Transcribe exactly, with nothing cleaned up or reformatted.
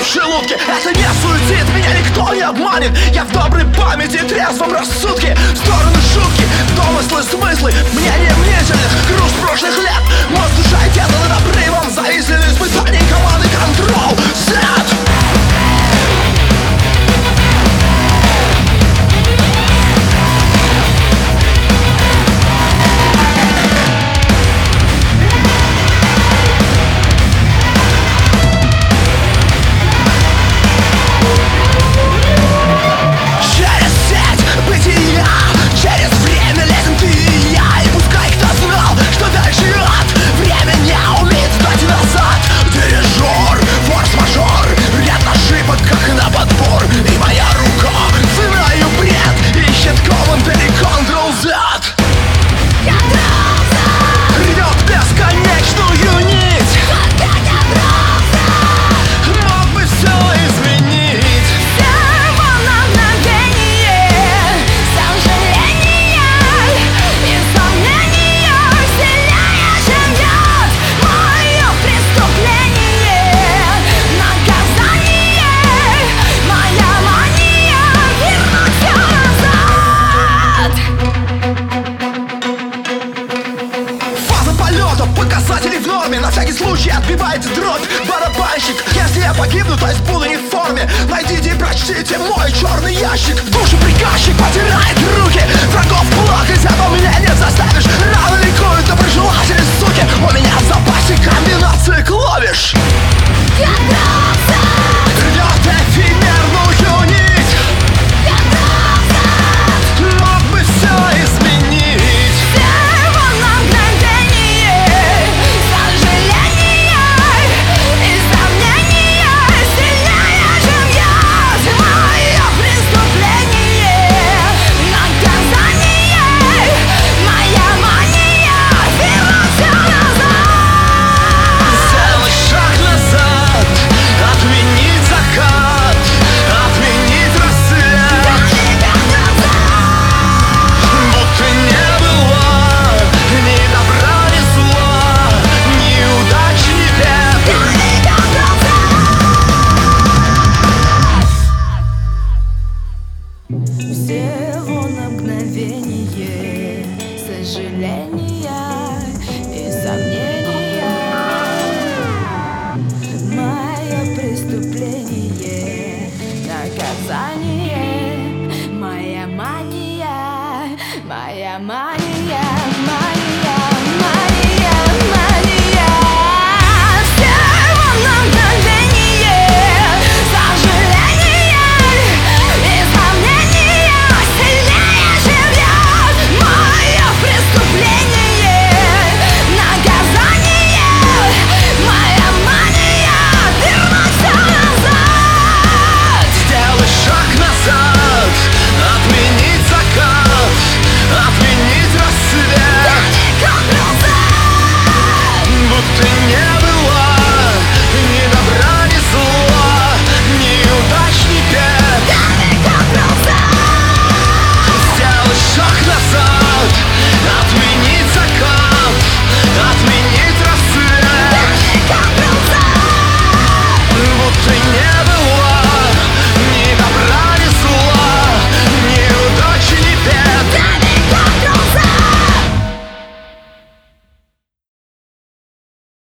в желудке. Это не суетит, меня никто не обманет. Я в доброй памяти, трезвом рассудке. В сторону шутки, домыслы, смыслы, мнения мнительных, груз прошлых лет. Мозг, душа и тело над обрывом, зависли на испытании команды Control Z. Показатели в норме, на всякий случай отбивает дробь барабанщик. Если я погибну, то есть буду не в форме. Найдите и прочтите мой черный ящик. В душе приказчик потирает руки. Врагов плакать обо мне не заставишь. Рано ликуют доброжелатели, суки. У меня в запасе комбинации клавиш. Рвет эфемерную нить. Мог бы все изменить. Всего на мгновение сожаления и сомнения. Мое преступление, наказание, моя мания, моя мания.